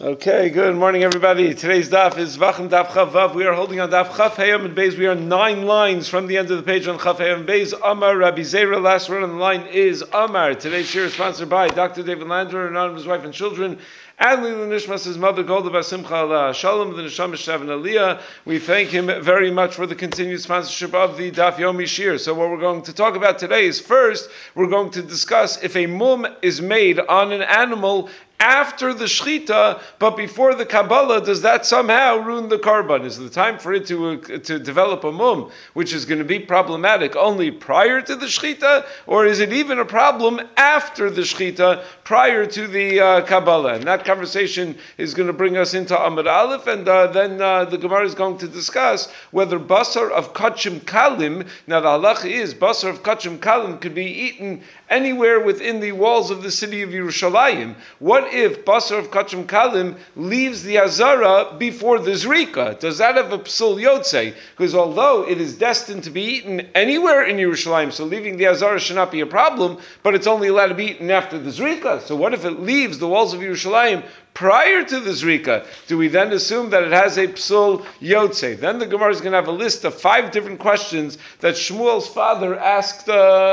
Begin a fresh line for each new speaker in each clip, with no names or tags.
Okay, good morning, everybody. Today's daf is Vachim Daf Chavav. We are holding on Daf Chaf Hayam and Beis. We are 9 lines from the end of the page on Chaf Hayam and Beis. Amar Rabbi Zera. Last word on the line is Amar. Today's shir is sponsored by Dr. David Landwer, and his wife and children. And Lila Nishmas, his mother, Golda Basimcha Allah Shalom, the Neshama Shav and Aliyah. We thank him very much for the continued sponsorship of the Daf Yomi Shir. So what we're going to talk about today is, first, we're going to discuss if a mum is made on an animal after the shechita, but before the Kabbalah, does that somehow ruin the korban? Is the time for it to develop a mum, which is going to be problematic, only prior to the shechita, or is it even a problem after the shechita, prior to the Kabbalah? And that conversation is going to bring us into Amud Aleph, and then the Gemara is going to discuss whether basar of kachim kalim, now the halacha is basar of kachim kalim could be eaten anywhere within the walls of the city of Yerushalayim. What if basar of kachim kalim leaves the azara before the zrika? Does that have a psul yotzei? Because although it is destined to be eaten anywhere in Yerushalayim, so leaving the azara should not be a problem, but it's only allowed to be eaten after the zrika. So what if it leaves the walls of Yerushalayim prior to the zrika? Do we then assume that it has a psul yotzei? Then the Gemara is going to have a list of 5 different questions that Shmuel's father asked.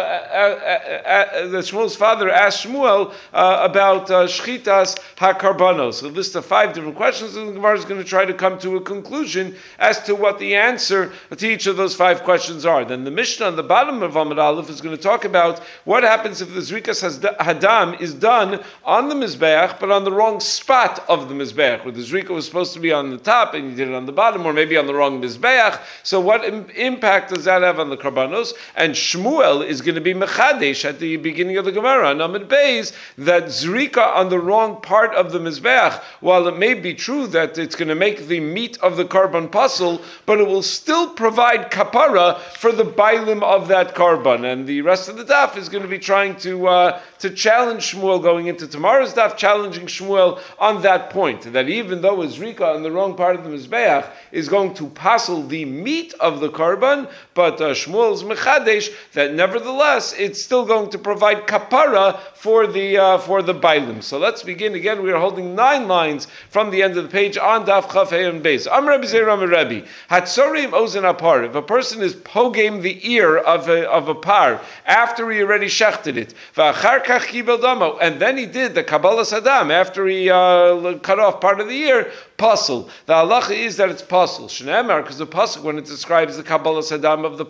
That Shmuel's father asked Shmuel about shchitas hakarbanos. A list of 5 different questions, and the Gemara is going to try to come to a conclusion as to what the answer to each of those 5 questions are. Then the Mishnah on the bottom of Amud Aleph is going to talk about what happens if the zrikas hadam is done on the mizbeach, but on the wrong spot of the mizbeach, where the zrika was supposed to be on the top and you did it on the bottom, or maybe on the wrong mizbeach. So what impact does that have on the karbanos? And Shmuel is going to be mechadesh at the beginning of the Gemara on Amud Beis that zrika on the wrong part of the mizbeach, while it may be true that it's going to make the meat of the karban puzzle, but it will still provide kapara for the bailim of that karban. And the rest of the daf is going to be trying to challenge Shmuel going into tomorrow's daf, challenging Shmuel on that point, that even though a zrika on the wrong part of the mizbeach is going to puzzle the meat of the karban, but Shmuel's mechadesh that nevertheless it's still going to provide kapara for the bailim. So let's begin again. We are holding 9 lines from the end of the page on Daf Chaf Hayam Beis. Amar Rabbi Zera Amar Rabbi Hatzorim Ozen Apar. If a person is pogam the ear of a par after he already shechted it, v'achar kach kibel damo, and then he did the Kabbalah Sadam after he cut off part of the ear, pasul. The halacha is that it's pasul. Shneimar, because the pasuk, when it describes the Kabbalah Sadam of the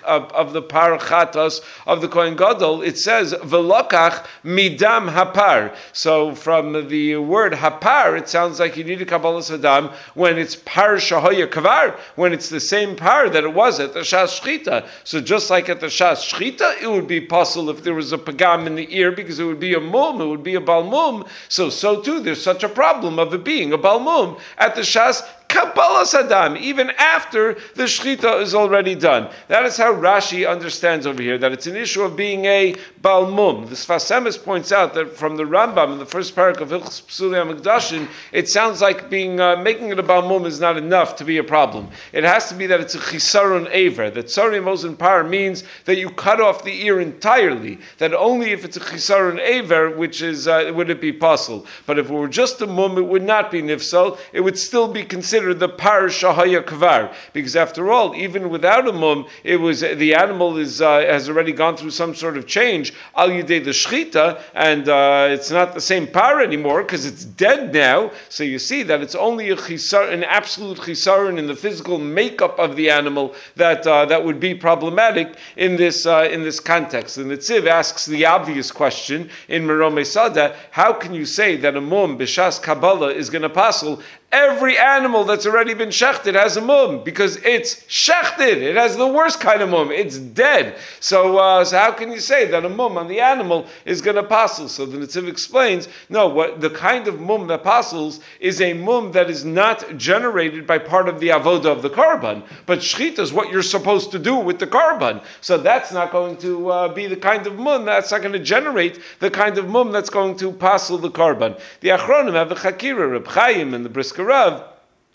parachatos of the Kohen Gadol, it says v'lokach midam hapar. So from the word hapar, it sounds like you need a Kabbalah Sadam when it's par shahoya kavar, when it's the same par that it was at the shas shchita. So just like at the shas shchita, it would be pasul if there was a pagam in the ear, because it would be a mum, it would be a balmum. So too, there's such a problem of it being a balmum at the shas Kabbalah Sadam, even after the shechita is already done. That is how Rashi understands over here, that it's an issue of being a balmum. The Sfas Emes points out that from the Rambam in the first parak of Hilchos Psuli HaMikdashin, it sounds like making it a balmum is not enough to be a problem. It has to be that it's a chisarun aver, that tzorim ozen par means that you cut off the ear entirely, that only if it's a chisarun aver, which is, would it be possible. But if it were just a mum, it would not be nifsal, it would still be considered the par shahaya kvar, because after all, even without a mum, it was the animal has already gone through some sort of change al yidei the shchita, and it's not the same par anymore because it's dead now. So you see that it's only an absolute chisaron in the physical makeup of the animal that would be problematic in this context. And the Tziv asks the obvious question in Meromei Sada: how can you say that a mum b'shas Kabbalah is going to passel? Every animal that's already been shechted has a mum, because it's shechted. It has the worst kind of mum. It's dead. So how can you say that a mum on the animal is going to passel? So the Netziv explains, no, what the kind of mum that passels is a mum that is not generated by part of the avoda of the karban, but shechita is what you're supposed to do with the karban. So that's not going to be the kind of mum, that's not going to generate the kind of mum that's going to passel the karban. The Achronim have the Chakira, Reb Chaim, and the Brisker Rav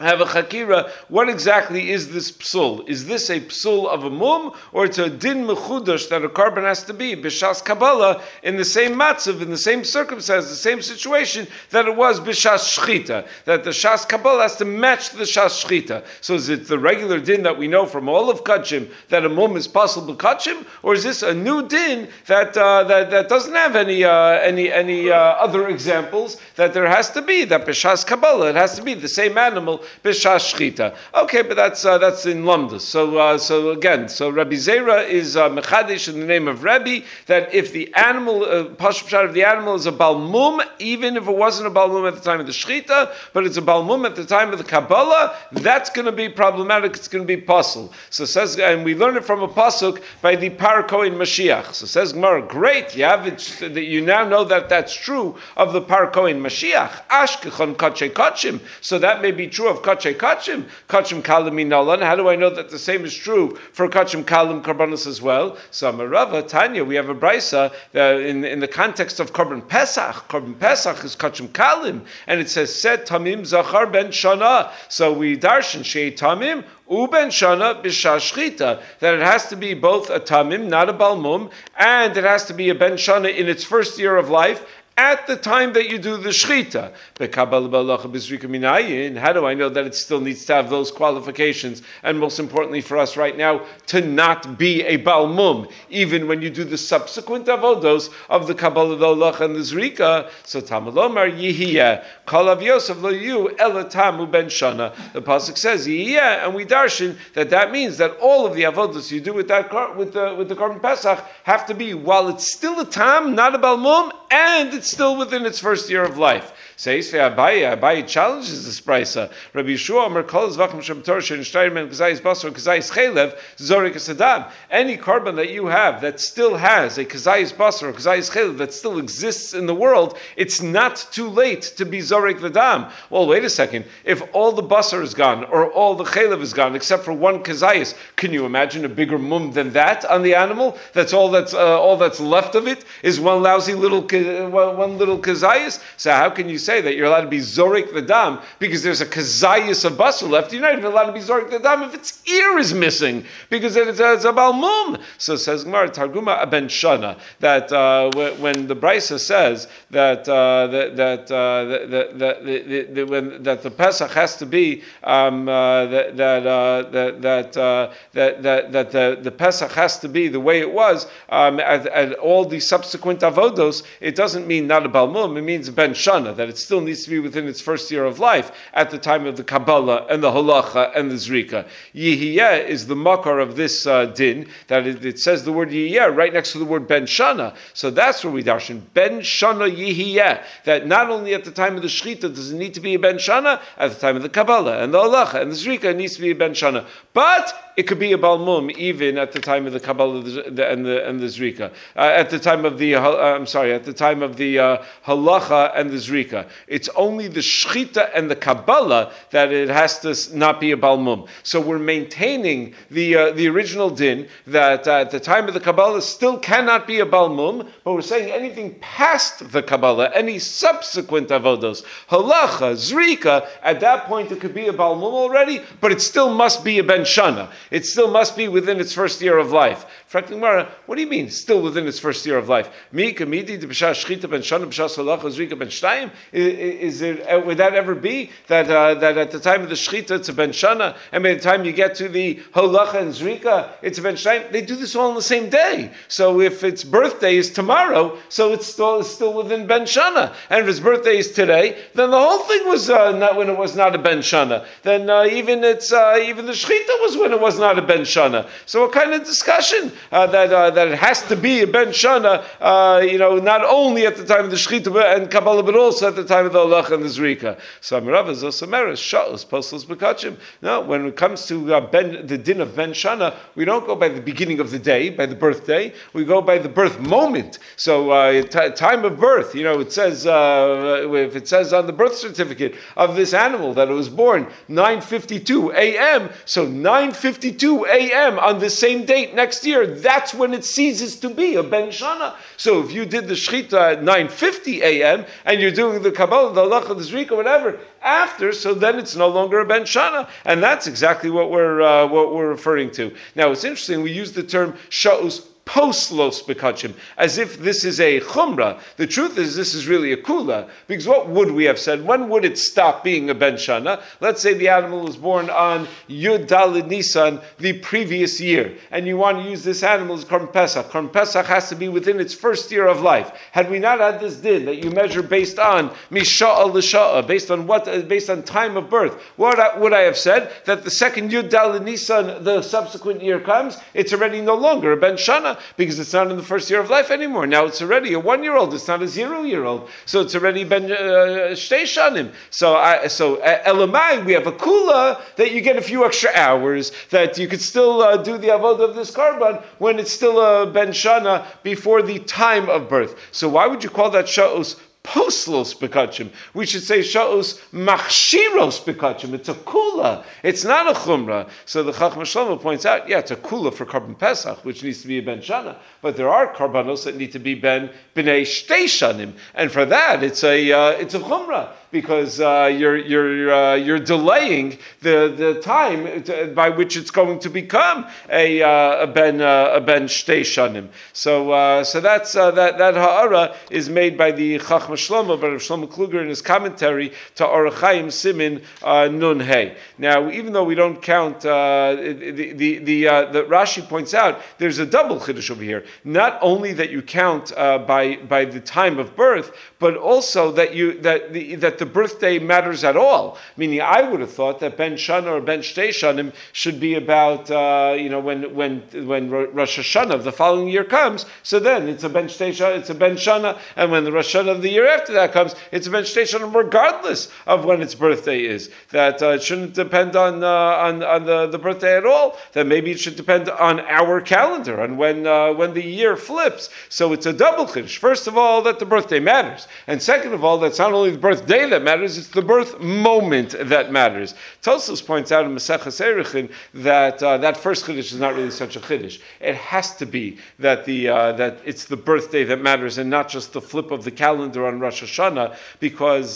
have a chakira, what exactly is this psul? Is this a psul of a mum, or it's a din mechudash that a carbon has to be b'shas Kabbalah in the same matzav, in the same circumstance, the same situation that it was b'shas shchita, that the shas Kabbalah has to match the shas shchita. So is it the regular din that we know from all of kachim that a mum is possible kachim, or is this a new din that that doesn't have any other examples, that there has to be that b'shas Kabbalah it has to be the same animal b'shas shchita? Okay, but that's in Lamdas. So again, Rabbi Zera is mechadish in the name of Rebbe that if the animal pashut of the animal is a balmum, even if it wasn't a balmum at the time of the shchita, but it's a balmum at the time of the Kabbalah, that's going to be problematic. It's going to be puzzle. So says, and we learn it from a pasuk by the Parakoin Mashiach. So says Gemara, great, you have it, that you now know that that's true of the Parakoin Mashiach. Ashkechon kachay kachim. So that may be true of kachay kachim. Kachim kalim minalan. How do I know that the same is true for kachim kalim karbanos as well? So Amarava Tanya, we have a brisa in the context of Korban Pesach. Korban Pesach is kachim kalim, and it says set tamim zachar ben shana. So we darshan shei tamim uben shana b'shas shchita, that it has to be both a tamim, not a balmum, and it has to be a ben shana in its first year of life, at the time that you do the shchita. How do I know that it still needs to have those qualifications? And most importantly for us right now, to not be a balmum, even when you do the subsequent avodos of the Kabbalah Dolach and the Zrika. So Tamalomar Yihiyah, Kalav Yosef lo yu elatamu ben shana. The pasuk says Yihiyah, and we darshan that means that all of the avodos you do with that with the Korban Pesach have to be while it's still a tam, not a balmum, and it's still within its first year of life. Says Abaye challenges this brisa. Rabbi Yeshua Omer Kol Zvachim Shem Torah Shein Shtayim Kazayis Basar Kazayis Chaylev Zorik Sadam. Any carbon that you have that still has a Kazayis Basar or Kazayis Chaylev that still exists in the world, it's not too late to be Zorik the Dam. Well, wait a second. If all the Basar is gone or all the Chaylev is gone except for one Kazayis, can you imagine a bigger mum than that on the animal? That's all that's left of it is one lousy little Kazayis. So how can you say that you're allowed to be zorik the dam because there's a kazayis of basar left? You're not even allowed to be zorik the dam if its ear is missing because it's a balmum. So says Gemara Targuma ben shana that when the brisa says that the Pesach has to be the Pesach has to be the way it was at all the subsequent avodos, it doesn't mean not a balmum, it means ben shana, that it still needs to be within its first year of life at the time of the Kabbalah and the Halacha and the Zrika. Yihiyeh is the makar of this din, that it says the word Yihiyeh right next to the word ben shana. So that's where we darshan ben shana Yihiyeh, that not only at the time of the Shechita does it need to be a ben shana, at the time of the Kabbalah and the Halacha and the Zrika it needs to be a ben shana. But it could be a balmum even at the time of the Kabbalah and the Zrika. At the time of the Halacha and the Zrika. It's only the Shechita and the Kabbalah that it has to not be a balmum. So we're maintaining the original din that at the time of the Kabbalah still cannot be a balmum, but we're saying anything past the Kabbalah, any subsequent avodos, Halacha, Zrika, at that point it could be a balmum already, but it still must be a ben shana. It still must be within its first year of life. What do you mean, still within its first year of life? Would that ever be that at the time of the Shechita it's a ben shana, and by the time you get to the Halacha and Zrika it's a ben shana? They do this all on the same day. So if its birthday is tomorrow, so it's still within ben shana. And if its birthday is today, then the whole thing was not when it was not a ben shana. Then even the Shechita was when it was not a ben shana. So what kind of discussion that it has to be a ben shana? Not only at the time of the Shechita and Kabbalah, but also at the time of the Halacha and the Zrika. So Amarav is also meres shalos poslos bekachim. No, when it comes to the din of ben shana, we don't go by the beginning of the day, by the birthday. We go by the birth moment. So time of birth. It says if it says on the birth certificate of this animal that it was born 9:52 a.m. So 9:52 a.m. on the same date next year, that's when it ceases to be a ben shana. So if you did the shechita at 9:50 a.m. and you're doing the Kabbalah, the halacha, the zrika, whatever, after, so then it's no longer a ben shana. And that's exactly what we're referring to. Now, it's interesting, we use the term sha'us post-los bekachim, as if this is a chumrah. The truth is, this is really a kula, because what would we have said? When would it stop being a ben shana? Let's say the animal was born on Yud Daled Nisan the previous year, and you want to use this animal as Korban Pesach. Korban Pesach has to be within its first year of life. Had we not had this din that you measure based on misha'a l'sha'a, based on time of birth, what would I have said? That the second Yud Daled Nisan, the subsequent year comes, it's already no longer a ben shana, because it's not in the first year of life anymore. Now it's already a 1-year-old. It's not a 0-year-old. So it's already been shtei shanim. So elamai, we have a kula that you get a few extra hours, that you could still do the avodah of this korban when it's still a ben shana before the time of birth. So why would you call that sha'os post-los bekachim? We should say sha'os machshiros bekachim. It's a kula. It's not a chumrah. So the Chacham Shlomo points out, it's a kula for Korban Pesach, which needs to be a ben shana, but there are korbanos that need to be bnei shtei shanim, and for that it's a chumrah, because you're delaying the time by which it's going to become a ben shtei shanim. So that's that ha'ara is made by the Chacham Shlomo, but Rav Shlomo Kluger in his commentary to Orach Chaim Simin Nun Hey. Now, even though we don't count, the Rashi points out there's a double chiddush over here. Not only that you count by the time of birth, but also that the birthday matters at all. Meaning, I would have thought that ben shana or ben shtei shanim should be about when Rosh Hashanah the following year comes. So then it's a ben shtei shana, it's a ben shana, and when the Rosh Hashanah of the year after that comes, it's a ben shtei shanim, regardless of when its birthday is. That it shouldn't depend on the birthday at all. That maybe it should depend on our calendar and when the year flips. So it's a double chiddush. First of all, that the birthday matters, and second of all, that's not only the birthday that matters, it's the birth moment that matters. Tosfos points out in Maseches Erechim that first chiddush is not really such a chiddush. It has to be that that it's the birthday that matters and not just the flip of the calendar on Rosh Hashanah, because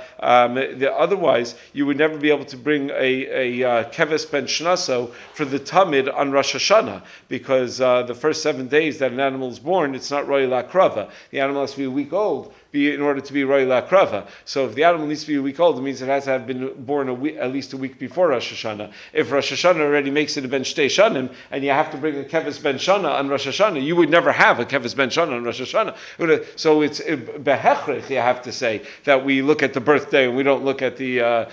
otherwise you would never be able to bring a keves ben shnaso for the tamid on Rosh Hashanah, because the first 7 days that an animal is born, it's not roy la'krava. The animal has to be a week old in order to be roy la'krava. So if the animal needs to be a week old, it means it has to have been born at least a week before Rosh Hashanah. If Rosh Hashanah already makes it a ben shtei shanim, and you have to bring a keves ben shana on Rosh Hashanah, you would never have a keves ben shana on Rosh Hashanah. So it's behechrich, you have to say, that we look at the birthday and we don't look at the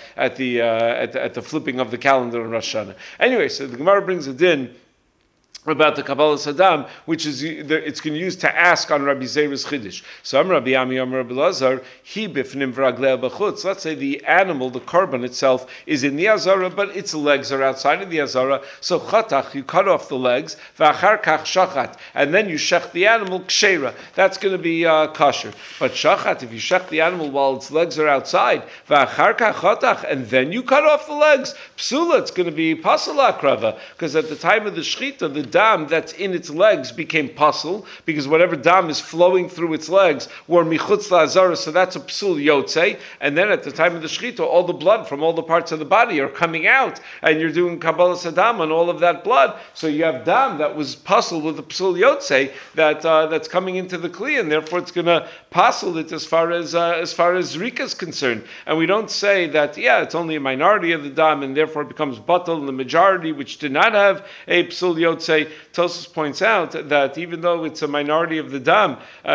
flipping of the calendar on Rosh Hashanah. Anyway, so the Gemara brings a din about the Kabbalah Saddam, which is it's going to use to ask on Rabbi Zera's Chiddush. So Rabbi Ami, Rabbi Lazar, he bifnim v'raglei b'chutz. Let's say the animal, the korban itself, is in the azara, but its legs are outside of the azara. So chatach, you cut off the legs, v'achar kach shachat, and then you shech the animal kshera. That's going to be kosher. But shachat, if you shech the animal while its legs are outside, v'achar kach chatach, and then you cut off the legs, psula, it's going to be pasal akrava, because at the time of the shechita, the dam that's in its legs became pasul, because whatever dam is flowing through its legs were michutz la'azara, so that's a psul yotzei. And then at the time of the shechita, all the blood from all the parts of the body are coming out, and you're doing kabbalah sadam on all of that blood. So you have dam that was pasul with the psul yotzei that's coming into the kli, and therefore it's going to pasul it as far as zrika is concerned. And we don't say that it's only a minority of the dam, and therefore it becomes batal, and the majority which did not have a psul yotzei. Tosfos points out that even though it's a minority of the dam,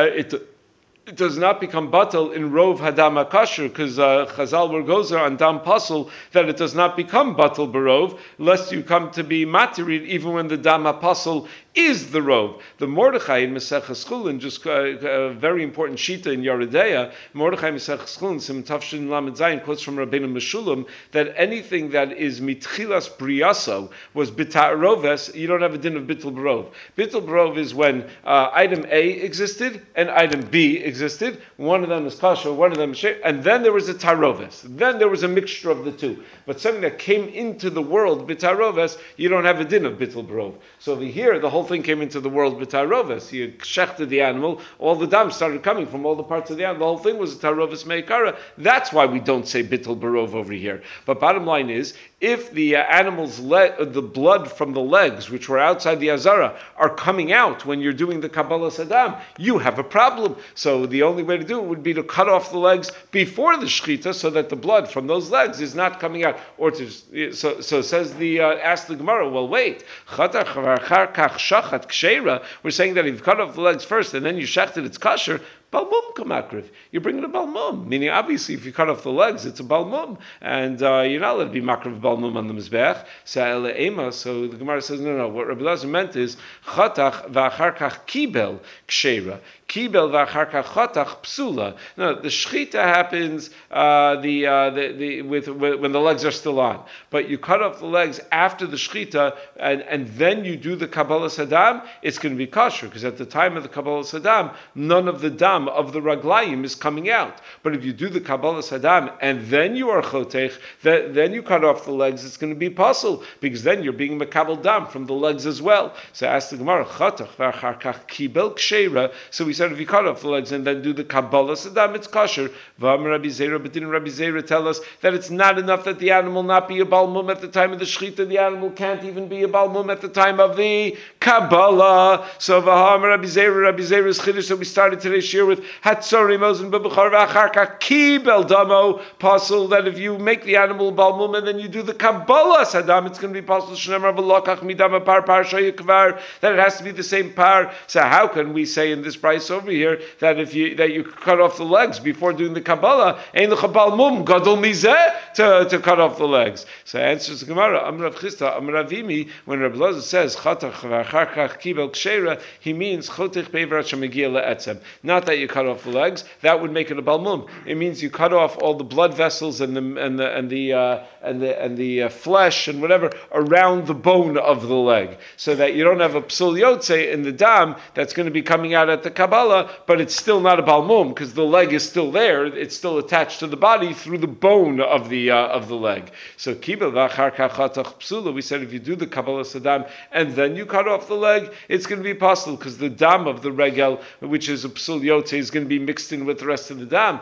it does not become batal in rov hadam akasher, because Chazal were gozer on dam pasul that it does not become batal barov, lest you come to be matirid even when the dam pasul is the rov. The Mordechai in Maseches Chulin, just a very important shita in Yeridea, Mordechai Maseches Chulin, Sim Tafshin Lamed Zayin, quotes from Rabbeinu Meshulam that anything that is mitchilas briyaso was bita'aroves, you don't have a din of bittul barov. Bittul barov is when item A existed and item B existed. One of them is kosher, one of them is sheikh, and then there was a taroves. Then there was a mixture of the two. But something that came into the world bita'aroves, you don't have a din of bittul barov. So over here, the whole thing came into the world with tarovis. You shechted the animal, all the dam started coming from all the parts of the animal. The whole thing was a tarovis meikara. That's why we don't say bittul barov over here. But bottom line is, if the animal's the blood from the legs, which were outside the azara, are coming out when you're doing the Kabbalah Sadam, you have a problem. So the only way to do it would be to cut off the legs before the shechita, so that the blood from those legs is not coming out. Or so says the ask the Gemara. Well, wait, we're saying that if you cut off the legs first and then you shecht it, it's kosher. Balmum kamakriv. You're bringing a balmum, meaning obviously if you cut off the legs, it's a balmum, and you're not allowed to be makriv balmum on the mizbech. So the Gemara says no. What Rabbi Elazar meant is chatach v'acharkach kibel ksheira. Kibel v'acharkach chatach psula. No, the shechita happens when the legs are still on, but you cut off the legs after the shechita and then you do the Kabbalah Sadam. It's going to be kosher because at the time of the Kabbalah Sadam, none of the dam of the raglayim is coming out. But if you do the Kabbalah Sadam and then you are chotech, then you cut off the legs, it's going to be possible because then you're being makabel dam from the legs as well. So ask the Gemara, chatach v'acharkach kibel ksheira. So we said if you cut off the legs and then do the Kabbalah Sadam, it's kosher. V'amar Rabbi Zera, but didn't Rabbi Zera tell us that it's not enough that the animal not be a balmum at the time of the shechita? The animal can't even be a balmum at the time of the Kabbalah. So v'amar Rabbi Zera is chiddush. So we started today's shir with Hatzori Mosen B'Bechar V'Acharka Kibel Damo, possible that if you make the animal balmum and then you do the Kabbalah Sadam, it's going to be possible Shnemar V'Lokach Midam Par Shoy Kvar, that it has to be the same par. So how can we say in this price over here that if you cut off the legs before doing the Kabbalah, Ein L'cha Balmum Gadol Mizeh to cut off the legs? So answers the Gemara, Amar Rav Chisda, Amar Ravimi, when Rabbi Elazar says Chatach V'Acharka Kibel Ksheira, he means Chotech Be'Vrat Shemegia LeEtzem. Not that you cut off the legs, that would make it a balmum. It means you cut off all the blood vessels and the flesh and whatever around the bone of the leg, so that you don't have a psul yotze in the dam that's going to be coming out at the Kabbalah, but it's still not a balmum because the leg is still there; it's still attached to the body through the bone of the leg. So kibel v'achar kachatach psula. We said if you do the Kabbalah Sadam and then you cut off the leg, it's going to be possible because the dam of the regel, which is a psul yotze, is going to be mixed in with the rest of the dam.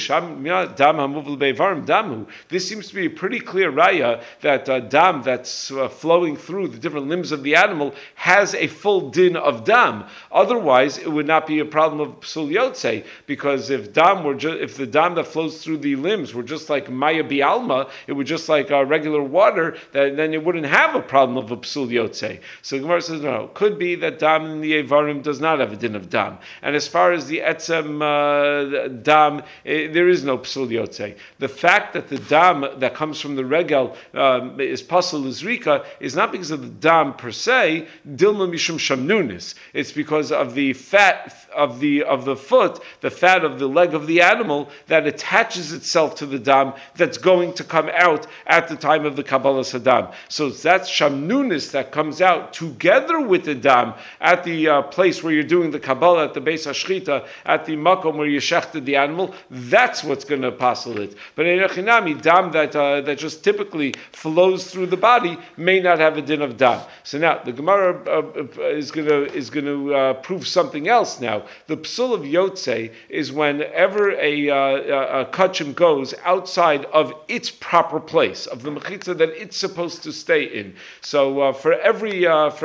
This seems to be a pretty clear raya that dam that's flowing through the different limbs of the animal has a full din of dam. Otherwise, it would not be a problem of psul yotze, because if the dam that flows through the limbs were just like maya bialma, it would just like regular water, then it wouldn't have a problem of a psul yotze. So Gemara says no. Could be that dam in the Evarim does not have a din of dam. And as far as the etzem dam, there is no psul yotze. The fact that the dam that comes from the regel is pasul uzrika is not because of the dam per se, dilma mishum shamnunis. It's because of the fat of the foot, the fat of the leg of the animal that attaches itself to the dam that's going to come out at the time of the Kabbalah Sadam. So that's shamnunis that comes out together with the dam at the place where you're doing the Kabbalah, at the Beis HaShchita, at the makom where you shechted the animal. That's what's going to apostle it. But in Echinami, dam that just typically flows through the body may not have a din of dam. So now the Gemara is going to prove something else. Now the psul of yotze is whenever a kachim goes outside of its proper place of the mechitza that it's supposed to stay in. So for every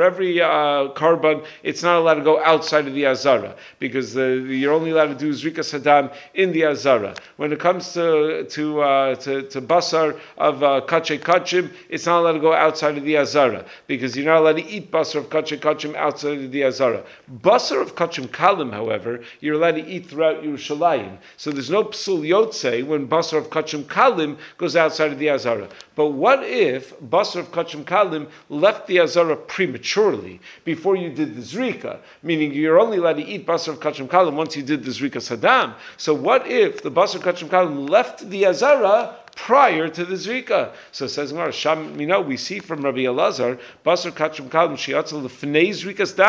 karban, it's not allowed to go outside of the azara because you're only allowed to do zrika sadam in the azara. When it comes to basar of kachim, it's not allowed to go outside of the azara because you're not allowed to eat basar of kachim outside of the azara. Basar of kachim kalim, however, you're allowed to eat throughout Yerushalayim. So there's no psul yotze when basar of kachim kalim goes outside of the azara. But what if basar of kachim kalim left the azara prematurely before you did the zrika? Meaning you're only allowed to eat basar of kachim kalim once you did the zrika sadam. So what if the basar of kachim kalim left the azara prior to the zrika? So it says Sham, we see from Rabbi Elazar, basar kachim kalim shiatzel lefnei zrikas dam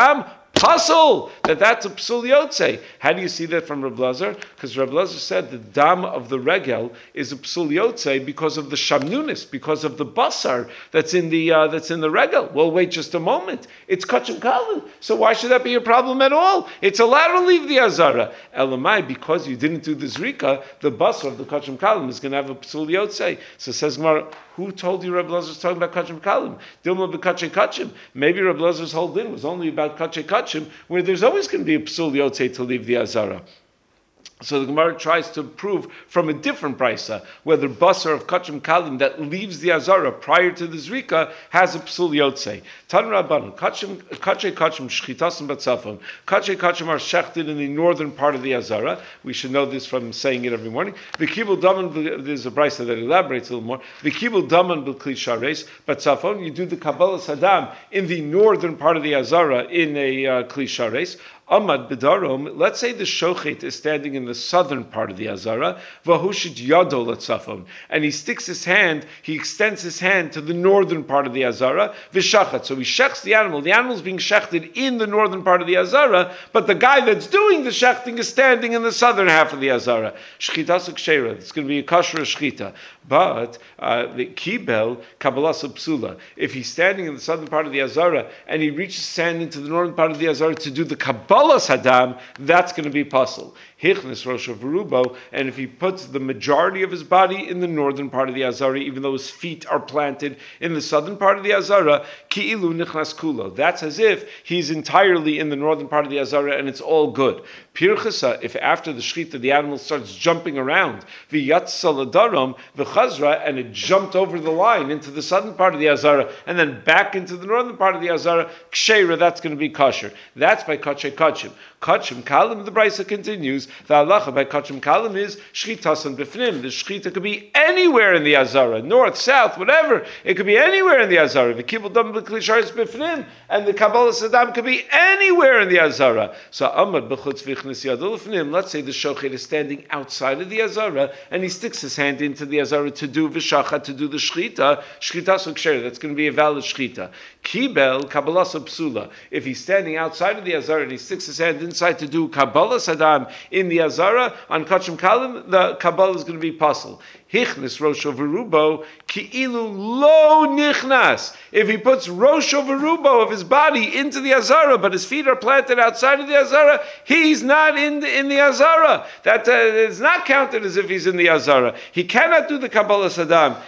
Puzzle that's a psul yotze. How do you see that from Reb Lazar? Because Reb Lazar said the dam of the regel is a psul yotze because of the shamnunis, because of the basar that's in the regel. Well, wait just a moment. It's kachim kalim, so why should that be a problem at all? It's allowed to leave the azara. Elamai, because you didn't do the zrika, the basar of the kachim kalim is going to have a psul yotze. So says Gemara, who told you Reb Lazar is talking about kachim kalim? Dilma b'kachay kachim. Maybe Reb Lazar's whole din was only about kachay kachim, where there's always going to be a psul yotze to leave the azara. So the Gemara tries to prove from a different brisa whether basar of kachim kalim that leaves the azara prior to the zrika has a psul yotze. Tan Rabbanan, kachay kachim shchitasim batzafon. Kachay kachim are shechted in the northern part of the azara. We should know this from saying it every morning. V'kibul daman, there's a brisa that elaborates a little more. V'kibul daman b'kli shares batzafon. You do the kabbalah sadam in the northern part of the azara in a kli shares. Amad B'darom, let's say the shochet is standing in the southern part of the azara, v'hushit yado letzafon, and he sticks his hand, he extends his hand to the northern part of the azara, v'shachat. So he shechs the animal's being shechted in the northern part of the azara, but the guy that's doing the shechting is standing in the southern half of the azara. Shchitas kshera, it's going to be a kosher shchita. But the kibel kabbalas psula, if he's standing in the southern part of the azara and he reaches his hand into the northern part of the azara to do the kabbalah hadam, that's going to be puzzle. Hichnis Rosh Verubo, and if he puts the majority of his body in the northern part of the azara, even though his feet are planted in the southern part of the azara, ki'ilu nichnas kulo. That's as if he's entirely in the northern part of the azara and it's all good. Pirchasa, if after the shchita the animal starts jumping around, v'yatzal adarom v'chazra, and it jumped over the line into the southern part of the azara and then back into the northern part of the azara, ksheira, that's going to be kosher. That's by kachay kachim. Kachim kalim, the brisa continues, the halacha by kachim kalim is shchitasan b'fnim. The shchita could be anywhere in the azara, north, south, whatever. It could be anywhere in the azara. The kibul dam b'klisharis b'fnim, and the kabbalah sadam could be anywhere in the azara. So amad b'chutz v'chnis yadol b'fnim. Let's say the shochet is standing outside of the azara and he sticks his hand into the azara to do v'shachat, to do the shchita. Shchitasan ksher, that's going to be a valid shchita. Kibel kabbalah psula. If he's standing outside of the azara and he sticks his hand inside to do kabbalah sadam in the azara on kachim kalim, the kabbalah is going to be puzzle. Hichnis Rosh Verubo ki'ilu lo nichnas. If he puts Rosh Verubo of his body into the azara, but his feet are planted outside of the azara, he's not in the azara. That is not counted as if he's in the azara. He cannot do the kabbalah sadam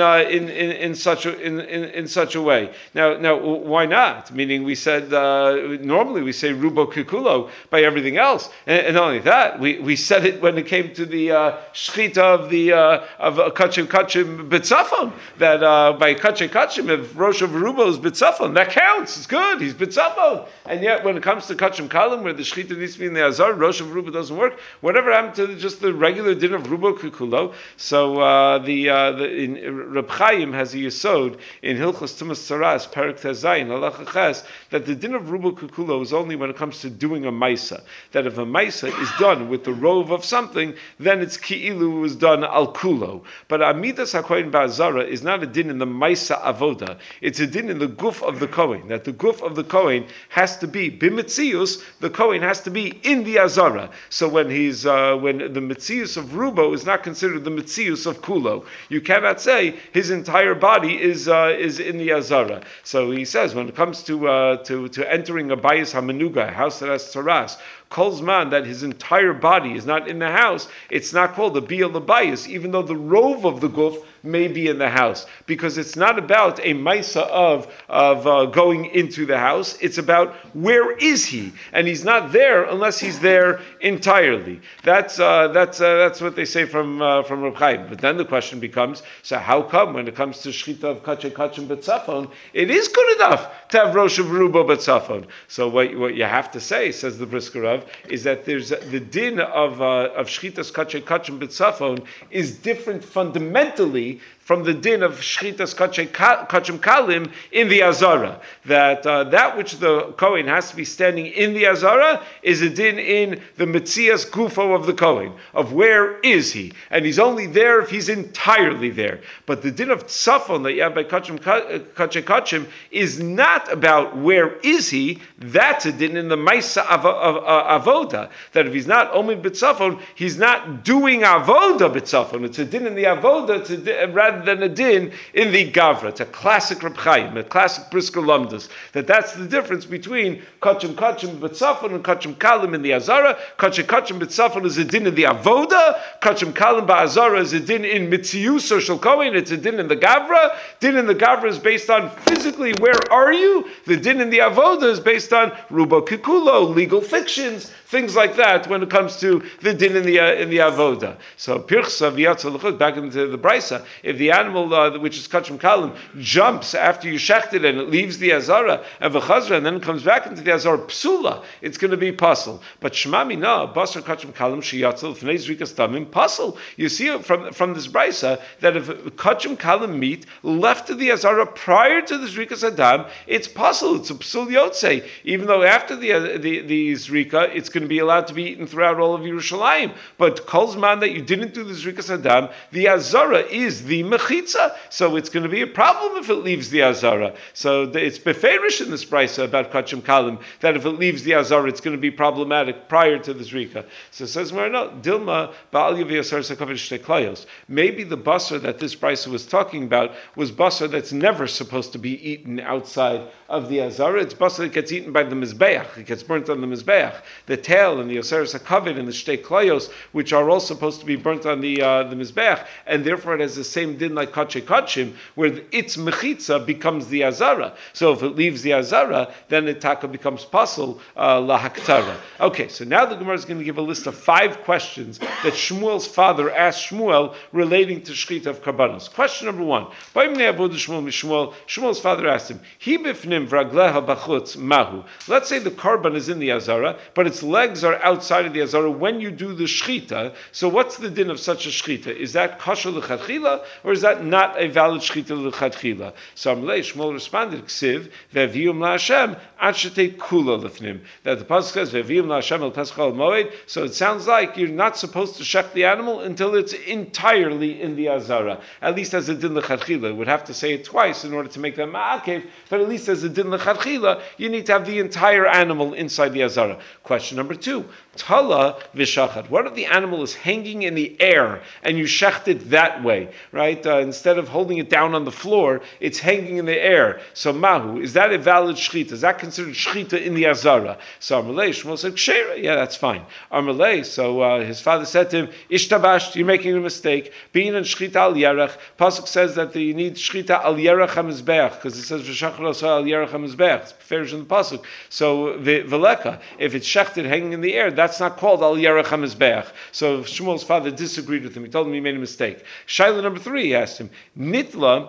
in such a way. Now, why not? Meaning, we said normally we say rubo kikulo by everything else, and not only that, we said it when it came to the shchita of the of kachim bitzafon, that by kachim, if Rosh Verubo is bitzafon, that counts. It's good. He's bitzafon. And yet, when it comes to kachim kalim, where the shchita needs to be in the azar, Rosh Verubo doesn't work. Whatever happened to just the regular din of rubo kikulo? So in Reb Chaim has a yesod in Hilchos Tumas Tzaras, Perek Tezayin, Halacha Ches, that the din of rubo kikulo is only when it comes to doing a maisa. That if a maisa is done with the rove of something, then it's ki'ilu was done al kulo. But Amidas HaKohen Ba'azara is not a din in the Maisa Avoda. It's a din in the guf of the Kohen. That the guf of the Kohen has to be, B'mitzius, the Kohen has to be in the Azara. So when the Mitzius of Rubo is not considered the Mitzius of Kulo, you cannot say his entire body is in the Azara. So he says, when it comes to entering a Bayis HaMenuga, a house that has Tzaras, Kolzman, that his entire body is not in the house, it's not called a Biyah L'Bayis, even though the rove of the guf may be in the house, because it's not about a maisa of going into the house. It's about where is he, and he's not there unless he's there entirely. That's what they say from Reb Chaim. But then the question becomes: so how come when it comes to shchita of kachim betzafon, it is good enough to have Rosh Verubo betzafon? So what you have to say, says the Brisker Rav, of is that there's the din of shchitas kachay kachim b'tzafon is different fundamentally from the din of shchitas kachim kalim in the azara. That which the Kohen has to be standing in the azara is a din in the metzias gufo of the Kohen, of where is he, and he's only there if he's entirely there. But the din of tzafon that you have by kachim is not about where is he. That's a din in the maisa avoda, that if he's not omid b'tzafon, he's not doing avoda b'tzafon. It's a din in the avoda rather than a din in the gavra. It's a classic Reb Chaim, a classic Brisker Lumdus, that's the difference between kachim b'tzafon and kachim kalim in the azara. Kachim b'tzafon is a din in the avoda. Kachim kalim ba'azara is a din in mitzius or shel kohen. It's a din in the gavra. Din in the gavra is based on physically where are you. The din in the avoda is based on rubo kikulo, legal fictions, things like that when it comes to the din in the avoda. So pirchsa v'yatza back into the brisa. If the animal which is kachim kalim jumps after you shecht it and it leaves the azara and v'chazra and then it comes back into the azara psula, it's going to be puzzle. But shmami na basar kachim kalim sheyatza l'fnei zrikas damim puzzle. You see from this brisa that if kachim kalim meat left to the azara prior to the zrikas adam, it's puzzle. It's a psul yotzei. Even though after the zrika, it's going to be allowed to be eaten throughout all of Yerushalayim. But kol zman that you didn't do the zrikas adam, the azara is the mechitza, so it's going to be a problem if it leaves the azara. So it's beferish in this brisa about kachim kalim that if it leaves the azara, it's going to be problematic prior to the zrika. So it says no, dilma ba'al yaviyasar sakavish shteklayos. Maybe the basar that this brisa was talking about was basar that's never supposed to be eaten outside of the azara. It's basar that gets eaten by the mizbeach. It gets burnt on the mizbeach. The tail and the yoseres hakavit and the shteklayos, which are all supposed to be burnt on the mizbeach, and therefore it has the same din like kachim, where its mechitza becomes the azara. So if it leaves the azara, then the taka becomes pasul lahaktara. Okay, so now the Gemara is going to give a list of 5 questions that Shmuel's father asked Shmuel relating to shchita of karbanos. Question number 1. Shmuel's father asked him, Hi bifnim vragleha bachutz mahu. Let's say the karban is in the azara, but its legs are outside of the azara when you do the shchita. So what's the din of such a shchita? Is that kosher l'chadchila, or is that not a valid shchita l'chadchila? So Amalei Shmuel responded, Ksiv ve'vium la'Hashem ad shetei kula lefnim. That the pasuk says ve'vium la'Hashem el pesach al moed. So it sounds like you're not supposed to shech the animal until it's entirely in the azara. At least as a din l'chadchila, would have to say it twice in order to make them ma'akev. But at least as a din l'chadchila, you need to have the entire animal inside the azara. Question number 2. Tala v'shachad. What if the animal is hanging in the air and you shecht it that way, right? Instead of holding it down on the floor, it's hanging in the air. So mahu, is that a valid shchita? Is that considered shchita in the azara? So Amalei, Shmuel said, Kshera, yeah, that's fine. Amalei, so his father said to him, Ishtabasht, you're making a mistake. Being in shchita al yerach, pasuk says that you need shchita al yerach hamizbeach, because it says v'shachar al yerach hamizbeach. It's fair in the pasuk. So v'leka, if it's shechted hanging in the air, that's not called al yerach hamizbeach. So Shmuel's father disagreed with him. He told him he made a mistake. Shaila number 3, he asked him, Nitla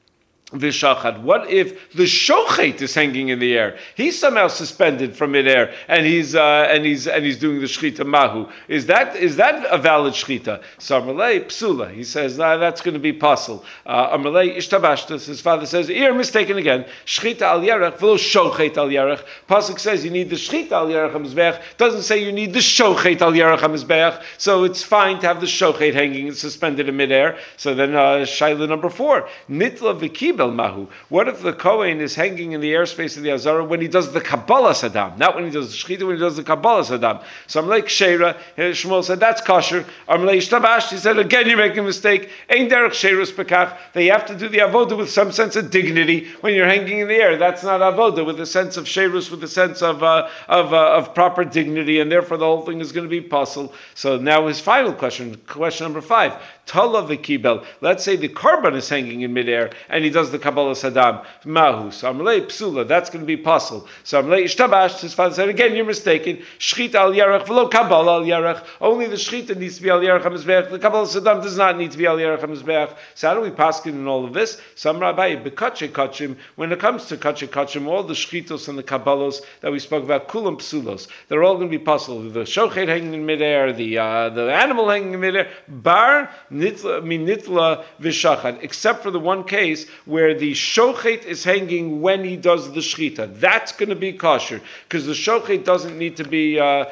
v'shachad. What if the shochet is hanging in the air? He's somehow suspended from midair, and he's doing the shchita mahu. Is that a valid shchita? So Amalei psula. He says that's going to be pasul. Amalei ishtabashtas. His father says you're mistaken again. Shchita al yerach v'lo shochet al yerach. Pasuk says you need the shchita al yerach hamizbeach. Doesn't say you need the shochet al yerach hamizbeach. So it's fine to have the shochet hanging suspended in midair. So then shaila number 4. Nitla v'kib mahu. What if the Kohen is hanging in the airspace of the azara when he does the Kabbalah Saddam? Not when he does the Shechita, when he does the Kabbalah Saddam. So I'm like Sheira. Shmuel said that's kosher. I'm like Shtabash. He said again you're making a mistake. Ain't derech Sheirus Pekach. They have to do the avoda with some sense of dignity when you're hanging in the air. That's not avoda with a sense of Sheirus, with a sense of proper dignity, and therefore the whole thing is going to be puzzle. So now his final question number 5. Tala v'kibel. Let's say the karban is hanging in midair and he does does the Kabbalah Saddam, Mahu. So Amalei Psula, that's going to be possible. So Amalei Ishtabash, his father said, again, you're mistaken. Shchita al Yarech, v'lo Kabbalah al Yarech. Only the Shchita needs to be al Yarech HaMizbeach. The Kabbalah Saddam does not need to be al Yarech HaMizbeach. So how do we paskin in all of this? Some Rabbi, Bekache Kachim, when it comes to Kache Kachim, all the Shchitos and the Kabbalos that we spoke about, Kulam Psulos, they're all going to be possible. The Shochet hanging in midair, the animal hanging in midair, Bar Minitla Vishachat, except for the one case where the Shochet is hanging when he does the Shchita. That's going to be kosher, because the Shochet doesn't need to be Al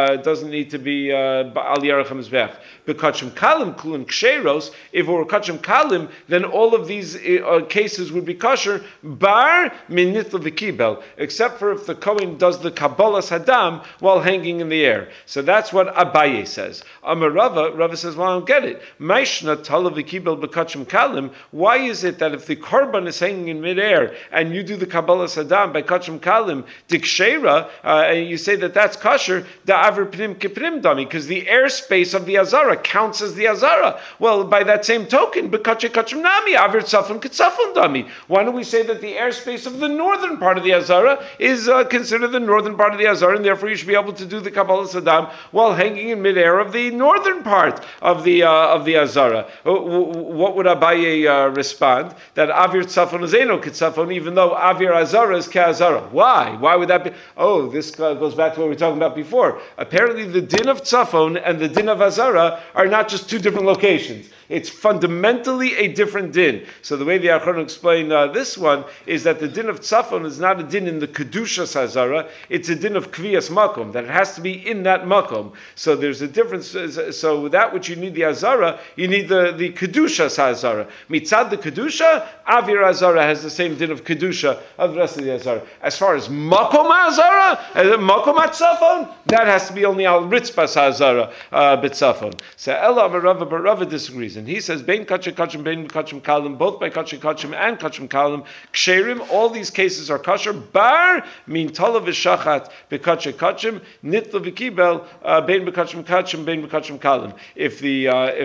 Yarech HaMizbeach. Bekachim Kalim Kulim Ksheros, if it were Kachim Kalim, then all of these cases would be kosher, Bar Minitla V'Kibel, except for if the Kohen does the Kabbalah Saddam while hanging in the air. So that's what Abaye says. Amar Rava says, well, I don't get it. Maishna Tala V'Kibel Bekachim Kalim, why is it that if the Korban is hanging in midair and you do the Kabbalah Saddam by Kachim Kalim, Dikshera, and you say that that's kosher, Da'aver Pnim Kiprim Dami, because the airspace of the Azara counts as the Azara. Well, by that same token, Bekache Kachim Nami, Aver Tzafon Kitzafon Dami. Why don't we say that the airspace of the northern part of the Azara is considered the northern part of the Azara, and therefore you should be able to do the Kabbalah Saddam while hanging in midair of the northern part of the Azara? What would Abaye respond? That Avir Tzafon is Eno Kitzafon, even though Avir Azara is Ke'azara. Why? Why would that be? Oh, this goes back to what we were talking about before. Apparently the din of Tzafon and the din of Azara are not just two different locations. It's fundamentally a different din. So the way the Achronim explain this one is that the din of Tzafon is not a din in the Kedushas Hazara, it's a din of Kviyas Makom, that it has to be in that Makom. So there's a difference. So that which you need the Hazara, you need the Kedushas Hazara. Mitzad the Kedusha, Avir Hazara has the same din of Kedusha of the rest of the Hazara. As far as Makom Hazara, Makom Tzafon, that has to be only Al Ritzpas Hazara B'Tzafon. So Ela Rava, but Rava disagrees. And he says, Bein Kachim Kachim, Bein Kachim Kalim, both by Kachim Kachim and Kachim Kalim, Ksherim, all these cases are kosher. Bar min Tala V'Shachat B'Kachim Kachim, Nitla V'Kibel, Bein B'Kachim Kachim, Bein B'Kachim Kalim. If the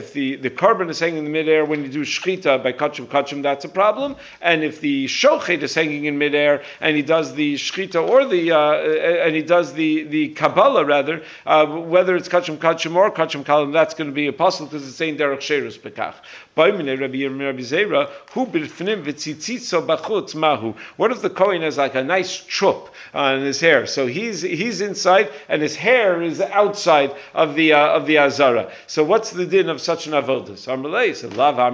carbon is hanging in the midair when you do Shchita by Kachim Kachim, that's a problem. And if the Shochet is hanging in midair and he does the Shchita or and he does the Kabbalah rather, whether it's Kachim Kachim or Kachim Kalim, that's going to be apostle because it's saying Derech Sherus. What if the Kohen has like a nice chup on his hair? So he's inside and his hair is outside of the Azara. So what's the din of such an avodah? So Amalei said,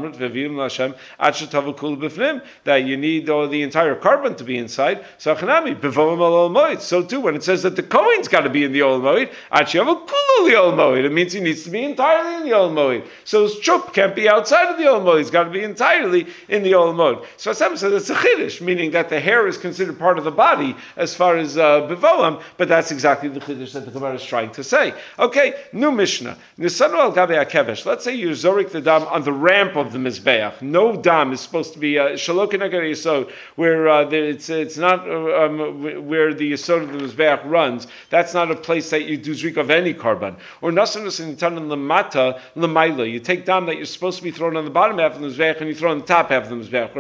that you need the entire carbon to be inside. So too, when it says that the Kohen's got to be in the Ol Moed, it means he needs to be entirely in the Ol Moed. So his chup can't be outside of the Ol Moed. He's got to be entirely in the Ol Moed. So Hashem says it's a chiddush, meaning that the hair is considered part of the body as far as bevoam, but that's exactly the chiddush that the Gemara is trying to say. Okay, new Mishnah. Nisanu al gabe akevesh. Let's say you zorik the dam on the ramp of the mizbeach. No dam is supposed to be shalok negar yisod, where it's not where the yisod of the mizbeach runs. That's not a place that you do zrik of any carbon. Or nasanus in tanan lamata lamaila. You take dam that you're supposed to be thrown on the bottom half of the mizbeach and you throw on the top half of the mizbeach.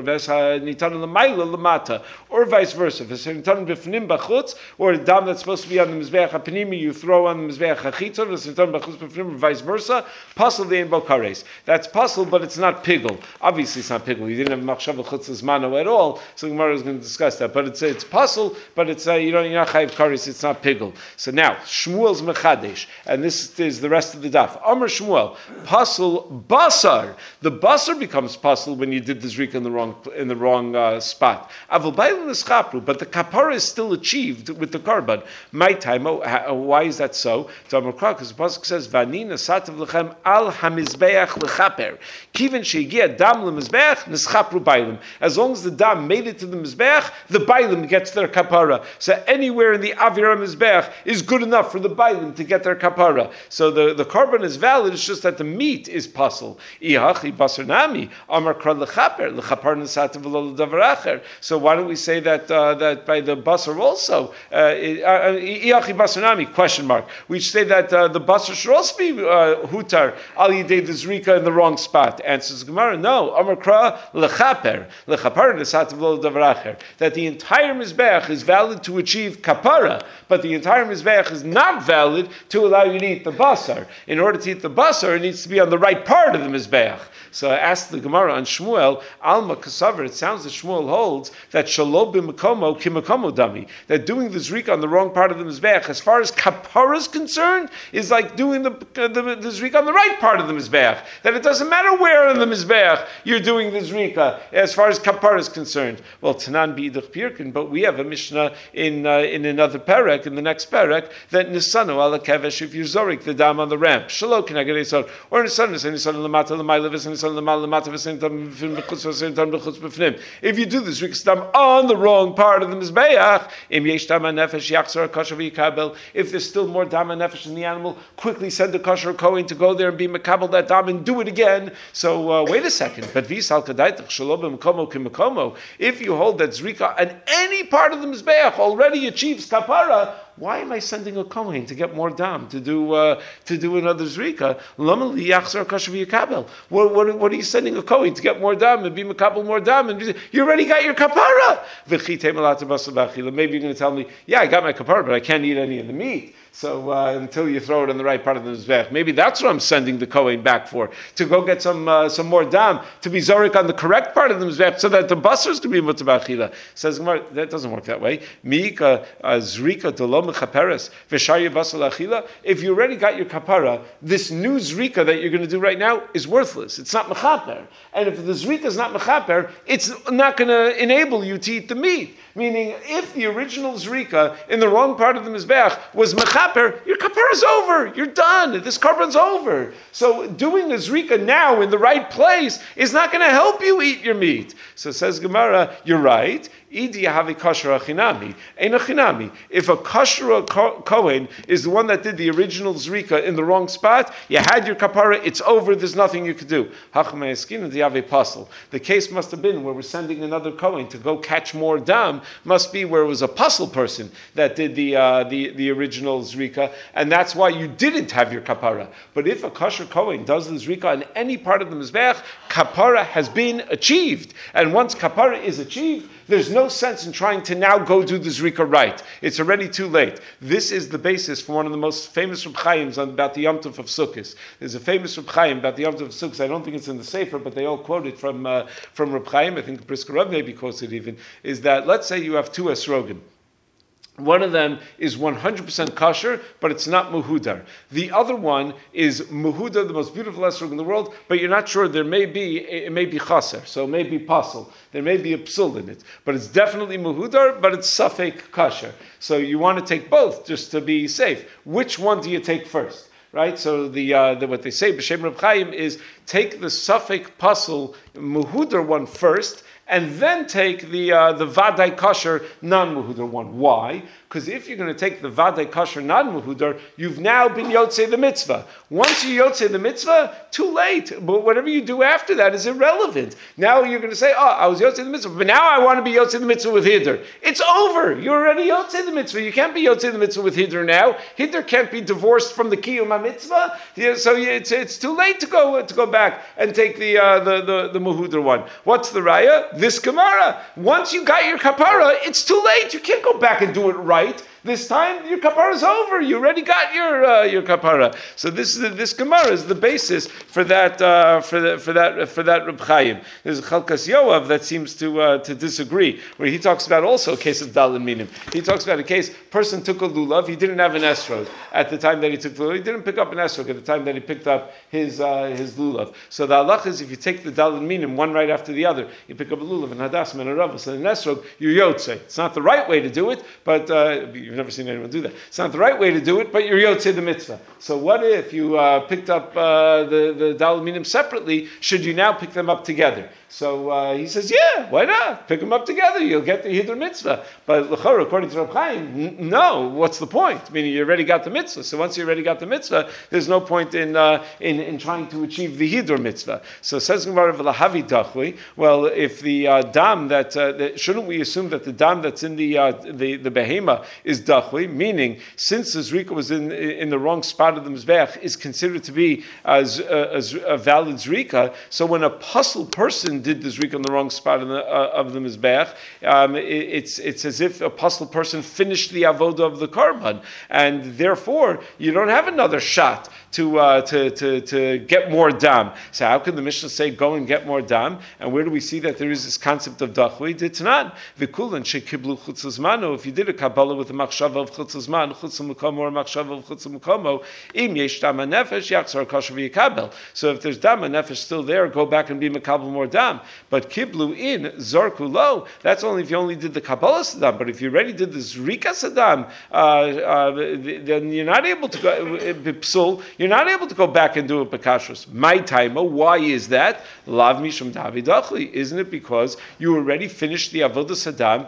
Or vice versa. If it's or a dam that's supposed to be on the mizbeach hapanimi, you throw on the mizbeach hachitzon. Or vice versa. Puzzle the einbo kares. That's puzzle, but it's not pigul. Obviously, it's not pigul. You didn't have machshav chutzas mano at all. So Gemara is going to discuss that. But it's puzzle, but it's you're not chayiv kares. It's not pigul. So now Shmuel's mechadesh, and this is the rest of the daf. Amar Shmuel, puzzle basar. The basar becomes puzzle when you did the zrika in the wrong spot. But the kapara is still achieved with the carbon. My time. Why is that so? Because the pasuk says, "Vanina satav lechem al hamizbeach lechaper." Kiven sheigia dam lemizbeach neschapru bailim. As long as the dam made it to the mizbeach, the bailim gets their kapara. So anywhere in the avira mizbeach is good enough for the bailim to get their kapara. So the carbon is valid. It's just that the meat is puzzle. Ihachi basar nami. Amar kra lechaper nesata v'lo l'davar acher. So why don't we say that that by the basar also? Iachi basar nami? Question mark. We should say that the basar should also be hutar al yidei the zrika in the wrong spot. Answers Gemara, no. Amar kra lechaper nesata v'lo l'davar acher. That the entire mizbeach is valid to achieve kapara, but the entire mizbeach is not valid to allow you to eat the basar. In order to eat the basar, it needs to be on the right part of the mizbeach. So I asked the Gemara on Shmuel, Alma Kasavar, it sounds that Shmuel holds that Shalob b'makomo kimakomo dami, that doing the zrika on the wrong part of the mizbeach, as far as kapara is concerned, is like doing the zrika on the right part of the mizbeach. That it doesn't matter where on the mizbeach you're doing the zrika, as far as kapara is concerned. Well, Tanan b'idach pirkin, but we have a Mishnah in another perek, in the next perek, that Nisanu ala kevesh, if you zorik the dam on the ramp, Shalom k'nagadei or Nisanu lamata l'maylevis, if you do the zrikas dam on the wrong part of the mizbeach, if there's still more dam and nefesh in the animal, quickly send the kosher kohen to go there and be makabel that dam and do it again. So wait a second. But if you hold that zrika on any part of the mizbeach already achieves kapara, why am I sending a kohen to get more dam to do another zrika? What are you sending a kohen to get more dam and be makabel more dam? And you already got your kapara. Maybe you're going to tell me, yeah, I got my kapara, but I can't eat any of the meat. So until you throw it in the right part of the mizbech, maybe that's what I'm sending the kohen back for, to go get some more dam, to be zorik on the correct part of the mizbech, so that the basars can be mutabachila. Says Gemara, that doesn't work that way. Miika zrika delom mechaperes v'sharya basar lachila. If you already got your kapara, this new zrika that you're going to do right now is worthless. It's not mechaper, and if the zrika is not mechaper, it's not going to enable you to eat the meat. Meaning, if the original zrika in the wrong part of the mizbech was mechaper, your kapara is over. You're done. This korban's over. So doing a zrika now in the right place is not going to help you eat your meat. So says Gemara, you're right. If a kosher kohen is the one that did the original zrika in the wrong spot, you had your kapara, it's over, there's nothing you could do. The case must have been where we're sending another kohen to go catch more dam, must be where it was a puzzle person that did the original zrika, and that's why you didn't have your kapara. But if a kosher kohen does the zrika on any part of the mizbeach, kapara has been achieved. And once kapara is achieved, there's no sense in trying to now go do the zrika right. It's already too late. This is the basis for one of the most famous Reb Chaims about the Yom Tov of Sukkot. There's a famous Reb Chaim about the Yom Tov of Sukkot. I don't think it's in the Sefer, but they all quote it from Reb Chaim. I think the Brisker Rav maybe quotes it even. Is that, let's say you have two esrogim. One of them is 100% kosher, but it's not muhudar. The other one is muhudar, the most beautiful esrog in the world, but you're not sure. It may be chaser, so it may be pasul. There may be a psul in it, but it's definitely muhudar, but it's safek kosher. So you want to take both just to be safe. Which one do you take first? Right, so the what they say b'shem Reb Chaim is take the safek pasul muhudar one first, and then take the vadai kosher non-muhudar one. Why? Because if you're going to take the vadai kosher non-muhudar, you've now been yotzei the mitzvah. Once you yotzei the mitzvah, too late. But whatever you do after that is irrelevant. Now you're going to say, I was yotzei the mitzvah, but now I want to be yotzei the mitzvah with hiddur. It's over. You're already yotzei the mitzvah. You can't be yotzei the mitzvah with hiddur now. Hiddur can't be divorced from the kiyum mitzvah. So it's too late to go back and take the muhudar one. What's the raya? This Gemara. Once you got your kapara, it's too late. You can't go back and do it right. This time your kapara is over. You already got your kapara. So this Gemara is the basis for that Reb Chaim. There's a Chalkas Yoav that seems to disagree, where he talks about also a case of Dalin Minim. He talks about a case, person took a lulav, he didn't have an esrog at the time that he took the lulav. He didn't pick up an esrog at the time that he picked up his lulav. So the halach is if you take the Dalin Minim one right after the other, you pick up a lulav and hadasim and a ravas and an esrog, you're yotzei. It's not the right way to do it, but you're You've never seen anyone do that. It's not the right way to do it, but you're yotzei the mitzvah. So what if you picked up the daled minim separately? Should you now pick them up together? So he says, yeah, why not? Pick them up together. You'll get the hiddur mitzvah. But l'chor, according to Reb Chaim, no. What's the point? Meaning you already got the mitzvah. So once you already got the mitzvah, there's no point in trying to achieve the hiddur mitzvah. So says Gemara v'lahavi dachui. Well, if the dam that shouldn't we assume that the dam that's in the behema is dachui, meaning since the zrika was in the wrong spot of the mizbeach is considered to be as a valid zrika. So when a puzzle person did the zrika on the wrong spot of the mizbeach, it's as if a puzzle person finished the avoda of the korban, and therefore you don't have another shot to get more dam. So how can the Mishnah say go and get more dam? And where do we see that there is this concept of dachui? Ditnan v'kulan shekiblu chutz zmano. If you did a kabbalah with a machshava of chutz zman, chutz mukomo, or machshava of chutz mukomo, im yesh dam nefesh yachzor kosher v'yikabel. So if there's dam nefesh still there, go back and be makabel more dam. But kiblu in zorku lo. That's only if you only did the kabbalah sadam. But if you already did the zrika sadam, then you're not able to go bipsul. You're not able to go back and do a bekashrus. My timer. Why is that? Lav mishum david achli. Isn't it because you already finished the avodah sadam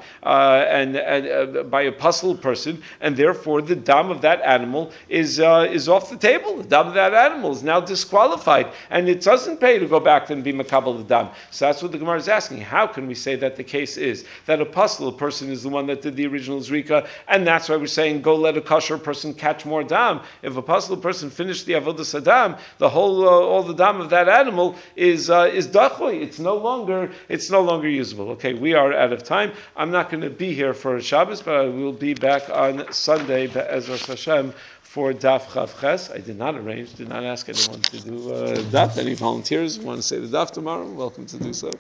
and by a puzzle person, and therefore the dam of that animal is off the table. The dam of that animal is now disqualified, and it doesn't pay to go back and be makabel the dam. So that's what the Gemara is asking. How can we say that the case is that a puzzle person is the one that did the original zrika, and that's why we're saying go let a kosher person catch more dam? If a puzzle person finished the avodah sadam, the whole all the dam of that animal is dachui. It's no longer usable. Okay, we are out of time. I'm not going to be here for Shabbos, but I will be back on Sunday, Be'ezras Hashem, for Daf Chav Ches. I did not ask anyone to do Daf. Any volunteers want to say the Daf tomorrow? Welcome to do so.